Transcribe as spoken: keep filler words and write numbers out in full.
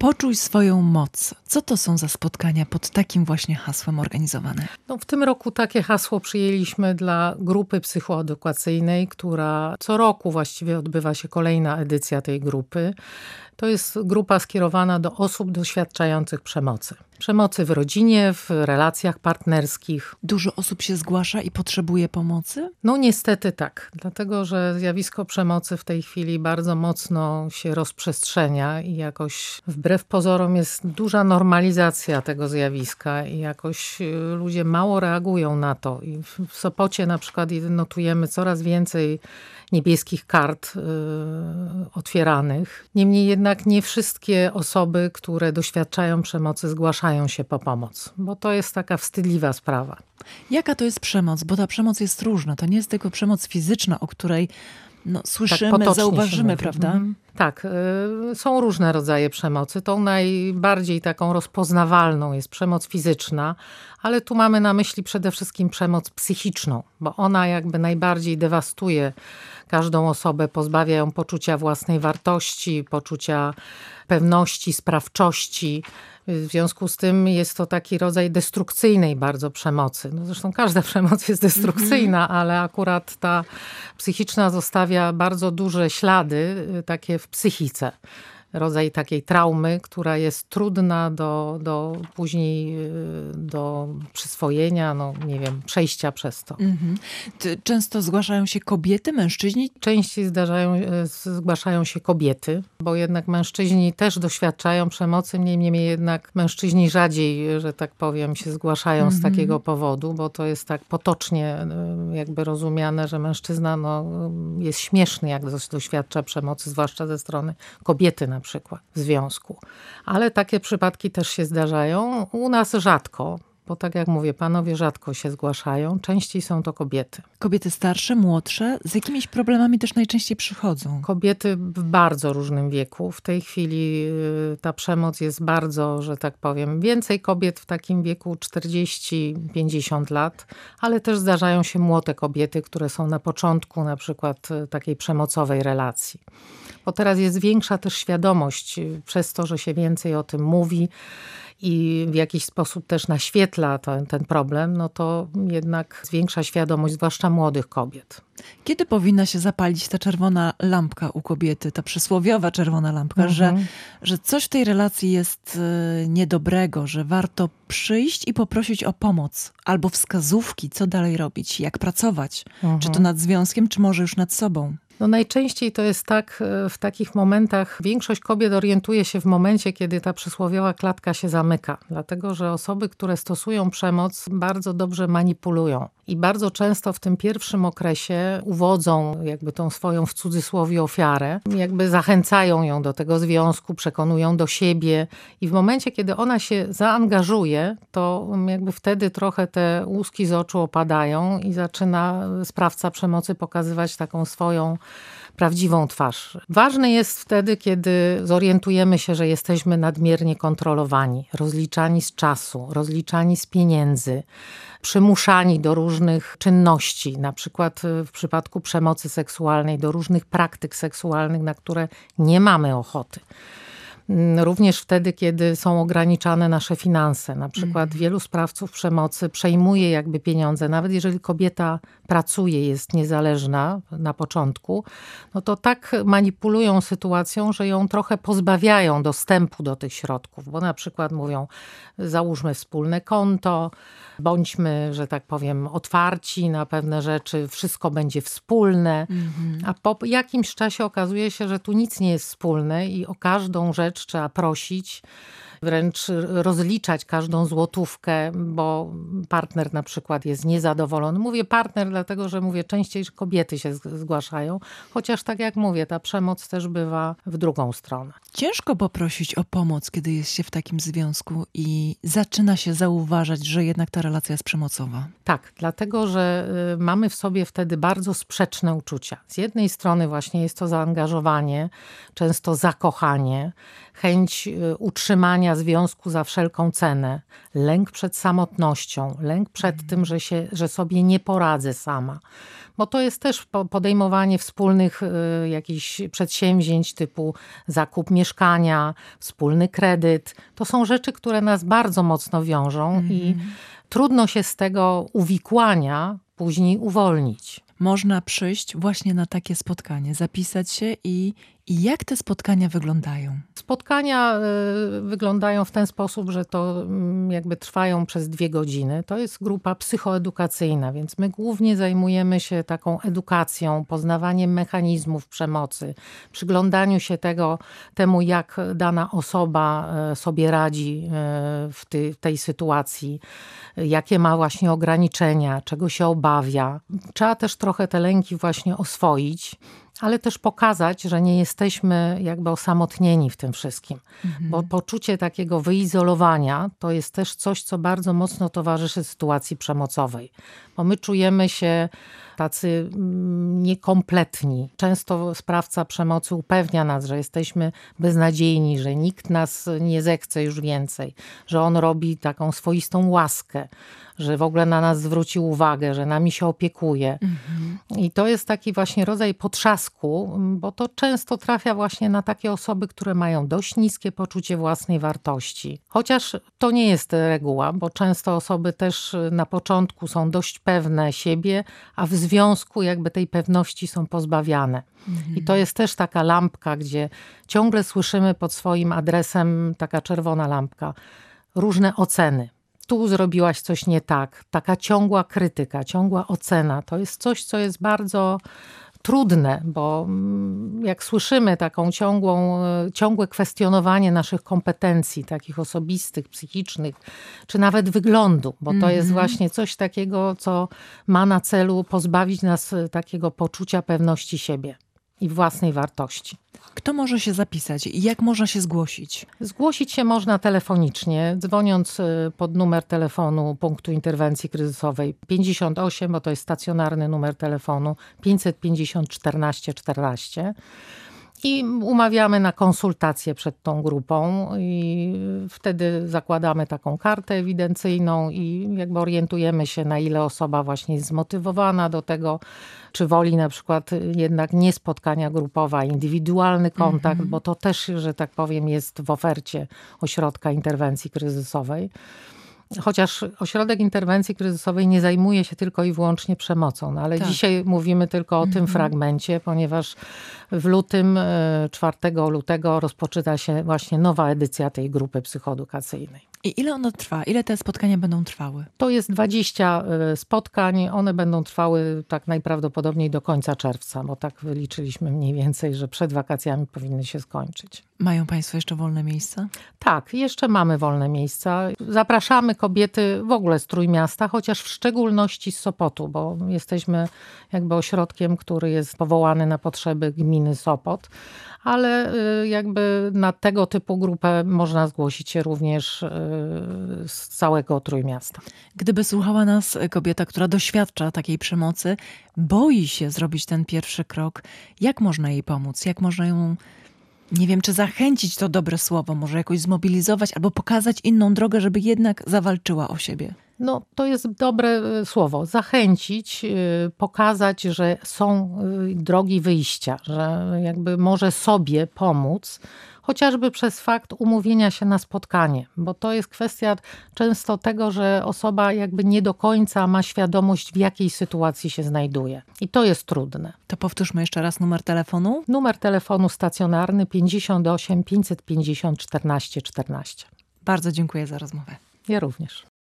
Poczuj swoją moc. Co to są za spotkania pod takim właśnie hasłem organizowane? No, w tym roku takie hasło przyjęliśmy dla grupy psychoedukacyjnej, która co roku właściwie odbywa się kolejna edycja tej grupy. To jest grupa skierowana do osób doświadczających przemocy. Przemocy w rodzinie, w relacjach partnerskich. Dużo osób się zgłasza i potrzebuje pomocy? No niestety tak, dlatego że zjawisko przemocy w tej chwili bardzo mocno się rozprzestrzenia i jakoś wbrew pozorom jest duża normalizacja tego zjawiska i jakoś ludzie mało reagują na to. I w Sopocie na przykład notujemy coraz więcej niebieskich kart y, otwieranych. Niemniej jednak nie wszystkie osoby, które doświadczają przemocy, zgłaszają się po pomoc, bo to jest taka wstydliwa sprawa. Jaka to jest przemoc? Bo ta przemoc jest różna. To nie jest tylko przemoc fizyczna, o której no, słyszymy, tak zauważymy, prawda? Mhm. Tak, y, są różne rodzaje przemocy. Tą najbardziej taką rozpoznawalną jest przemoc fizyczna, ale tu mamy na myśli przede wszystkim przemoc psychiczną, bo ona jakby najbardziej dewastuje każdą osobę, pozbawia ją poczucia własnej wartości, poczucia pewności, sprawczości. W związku z tym jest to taki rodzaj destrukcyjnej bardzo przemocy. No zresztą każda przemoc jest destrukcyjna, mm-hmm. ale akurat ta psychiczna zostawia bardzo duże ślady takie w psychice. Rodzaj takiej traumy, która jest trudna do, do później do przyswojenia, no nie wiem, przejścia przez to. Mhm. Często zgłaszają się kobiety, mężczyźni? Częściej zdarzają, zgłaszają się kobiety, bo jednak mężczyźni też doświadczają przemocy, niemniej jednak mężczyźni rzadziej, że tak powiem, się zgłaszają mhm. z takiego powodu, bo to jest tak potocznie jakby rozumiane, że mężczyzna no, jest śmieszny, jak doświadcza przemocy, zwłaszcza ze strony kobiety na przykład w związku. Ale takie przypadki też się zdarzają. U nas rzadko, bo tak jak mówię, panowie rzadko się zgłaszają. Częściej są to kobiety. Kobiety starsze, młodsze, z jakimiś problemami też najczęściej przychodzą. Kobiety w bardzo różnym wieku. W tej chwili ta przemoc jest bardzo, że tak powiem, więcej kobiet w takim wieku czterdzieści pięćdziesiąt lat, ale też zdarzają się młode kobiety, które są na początku na przykład takiej przemocowej relacji. Bo teraz jest większa też świadomość przez to, że się więcej o tym mówi i w jakiś sposób też naświetla ten, ten problem, no to jednak zwiększa świadomość, zwłaszcza młodych kobiet. Kiedy powinna się zapalić ta czerwona lampka u kobiety, ta przysłowiowa czerwona lampka, mhm. że, że coś w tej relacji jest niedobrego, że warto przyjść i poprosić o pomoc albo wskazówki, co dalej robić, jak pracować, mhm. czy to nad związkiem, czy może już nad sobą? No najczęściej to jest tak, w takich momentach większość kobiet orientuje się w momencie, kiedy ta przysłowiowa klatka się zamyka. Dlatego, że osoby, które stosują przemoc, bardzo dobrze manipulują. I bardzo często w tym pierwszym okresie uwodzą jakby tą swoją w cudzysłowie ofiarę. Jakby zachęcają ją do tego związku, przekonują do siebie. I w momencie, kiedy ona się zaangażuje, to jakby wtedy trochę te łuski z oczu opadają i zaczyna sprawca przemocy pokazywać taką swoją prawdziwą twarz. Ważne jest wtedy, kiedy zorientujemy się, że jesteśmy nadmiernie kontrolowani, rozliczani z czasu, rozliczani z pieniędzy, przymuszani do różnych czynności, na przykład w przypadku przemocy seksualnej, do różnych praktyk seksualnych, na które nie mamy ochoty. Również wtedy, kiedy są ograniczane nasze finanse. Na przykład mm. wielu sprawców przemocy przejmuje jakby pieniądze. Nawet jeżeli kobieta pracuje, jest niezależna na początku, no to tak manipulują sytuacją, że ją trochę pozbawiają dostępu do tych środków. Bo na przykład mówią, załóżmy wspólne konto, bądźmy, że tak powiem, otwarci na pewne rzeczy, wszystko będzie wspólne. Mm-hmm. A po jakimś czasie okazuje się, że tu nic nie jest wspólne i o każdą rzecz trzeba prosić, wręcz rozliczać każdą złotówkę, bo partner na przykład jest niezadowolony. Mówię partner, dlatego że mówię częściej, że kobiety się zgłaszają, chociaż tak jak mówię, ta przemoc też bywa w drugą stronę. Ciężko poprosić o pomoc, kiedy jest się w takim związku i zaczyna się zauważać, że jednak ta relacja jest przemocowa. Tak, dlatego że mamy w sobie wtedy bardzo sprzeczne uczucia. Z jednej strony właśnie jest to zaangażowanie, często zakochanie, chęć utrzymania związku za wszelką cenę, lęk przed samotnością, lęk przed mm. tym, że, się, że sobie nie poradzę sama. Bo to jest też podejmowanie wspólnych y, jakichś przedsięwzięć typu zakup mieszkania, wspólny kredyt. To są rzeczy, które nas bardzo mocno wiążą mm. i trudno się z tego uwikłania później uwolnić. Można przyjść właśnie na takie spotkanie, zapisać się i, i jak te spotkania wyglądają? Spotkania y, wyglądają w ten sposób, że to y, jakby trwają przez dwie godziny. To jest grupa psychoedukacyjna, więc my głównie zajmujemy się taką edukacją, poznawaniem mechanizmów przemocy, przyglądaniu się tego, temu, jak dana osoba y, sobie radzi y, w ty, tej sytuacji, y, jakie ma właśnie ograniczenia, czego się obawia. Trzeba też trochę te lęki właśnie oswoić, ale też pokazać, że nie jesteśmy jakby osamotnieni w tym wszystkim. Mhm. Bo poczucie takiego wyizolowania to jest też coś, co bardzo mocno towarzyszy sytuacji przemocowej. Bo my czujemy się tacy niekompletni. Często sprawca przemocy upewnia nas, że jesteśmy beznadziejni, że nikt nas nie zechce już więcej, że on robi taką swoistą łaskę, że w ogóle na nas zwrócił uwagę, że nami się opiekuje. Mhm. I to jest taki właśnie rodzaj potrzasku, bo to często trafia właśnie na takie osoby, które mają dość niskie poczucie własnej wartości. Chociaż to nie jest reguła, bo często osoby też na początku są dość pewne siebie, a w związku jakby tej pewności są pozbawiane. Mhm. I to jest też taka lampka, gdzie ciągle słyszymy pod swoim adresem, taka czerwona lampka, różne oceny. Tu zrobiłaś coś nie tak. Taka ciągła krytyka, ciągła ocena. To jest coś, co jest bardzo trudne, bo jak słyszymy taką ciągłą, ciągłe kwestionowanie naszych kompetencji, takich osobistych, psychicznych, czy nawet wyglądu, bo to mm-hmm. jest właśnie coś takiego, co ma na celu pozbawić nas takiego poczucia pewności siebie i własnej wartości. Kto może się zapisać i jak można się zgłosić? Zgłosić się można telefonicznie, dzwoniąc pod numer telefonu punktu interwencji kryzysowej pięćdziesiąt osiem, bo to jest stacjonarny numer telefonu pięćset pięćdziesiąt czternaście czternaście. I umawiamy na konsultację przed tą grupą i wtedy zakładamy taką kartę ewidencyjną i jakby orientujemy się, na ile osoba właśnie jest zmotywowana do tego, czy woli na przykład jednak nie spotkania grupowe, a indywidualny kontakt, mm-hmm. bo to też, że tak powiem, jest w ofercie Ośrodka Interwencji Kryzysowej. Chociaż Ośrodek Interwencji Kryzysowej nie zajmuje się tylko i wyłącznie przemocą, no ale tak. dzisiaj mówimy tylko o mm-hmm. tym fragmencie, ponieważ w lutym, czwartego lutego rozpoczyna się właśnie nowa edycja tej grupy psychoedukacyjnej. I ile ono trwa? Ile te spotkania będą trwały? To jest dwadzieścia spotkań. One będą trwały tak najprawdopodobniej do końca czerwca, bo tak wyliczyliśmy mniej więcej, że przed wakacjami powinny się skończyć. Mają Państwo jeszcze wolne miejsca? Tak, jeszcze mamy wolne miejsca. Zapraszamy kobiety w ogóle z Trójmiasta, chociaż w szczególności z Sopotu, bo jesteśmy jakby ośrodkiem, który jest powołany na potrzeby gminy Sopot. Ale jakby na tego typu grupę można zgłosić się również z całego Trójmiasta. Gdyby słuchała nas kobieta, która doświadcza takiej przemocy, boi się zrobić ten pierwszy krok, jak można jej pomóc? Jak można ją, nie wiem, czy zachęcić, to dobre słowo, może jakoś zmobilizować albo pokazać inną drogę, żeby jednak zawalczyła o siebie? No, to jest dobre słowo. Zachęcić, pokazać, że są drogi wyjścia, że jakby może sobie pomóc, chociażby przez fakt umówienia się na spotkanie, bo to jest kwestia często tego, że osoba jakby nie do końca ma świadomość, w jakiej sytuacji się znajduje. I to jest trudne. To powtórzmy jeszcze raz numer telefonu. Numer telefonu stacjonarny pięćdziesiąt osiem pięćset pięćdziesiąt czternaście czternaście. Bardzo dziękuję za rozmowę. Ja również.